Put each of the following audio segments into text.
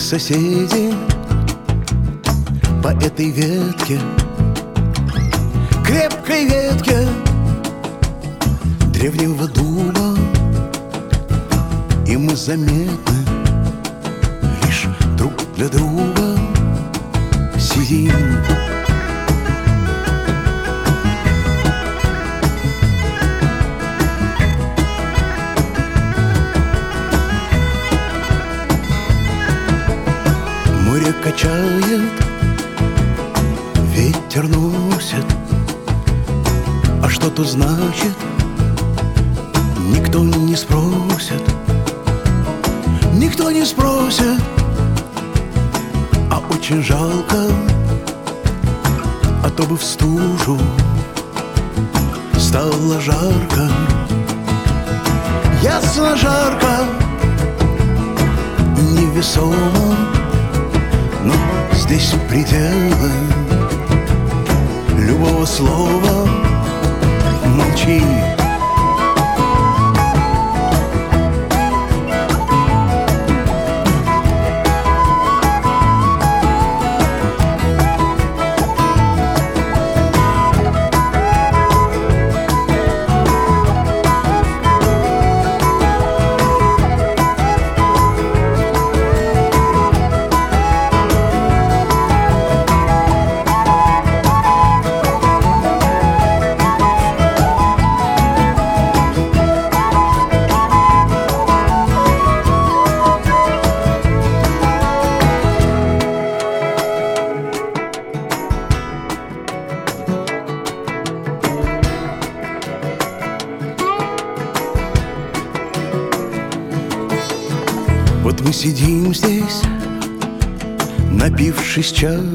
соседи по этой ветке, крепкой ветке древнего дуба, и мы заметны лишь друг для друга сидим. Море качает, ветер носит, а что то значит, никто не спросит. Никто не спросит, а очень жалко, а то бы в стужу стало жарко. Ясно жарко, невесомо, но здесь пределы любого слова. Молчи. Вот мы сидим здесь, напившись чаю.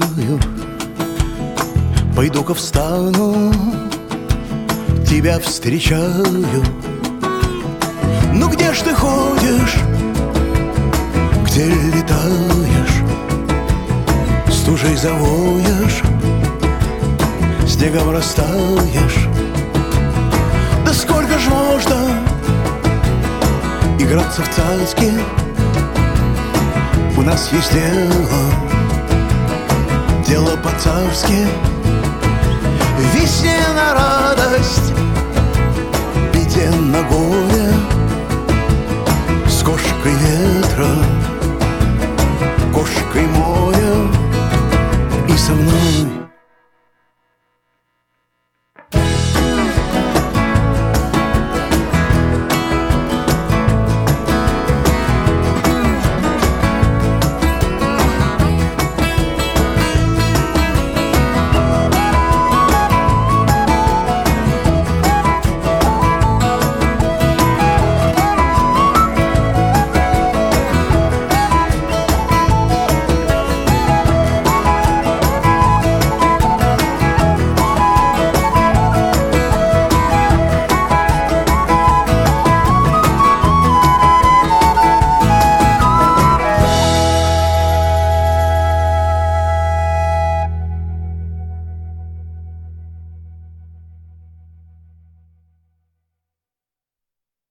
Пойду-ка встану, тебя встречаю. Ну где ж ты ходишь, где летаешь, стужей завоешь, снегом растаешь? Да сколько ж можно играться в цацки? У нас есть дело по-царски. Весне на радость, беде на горе,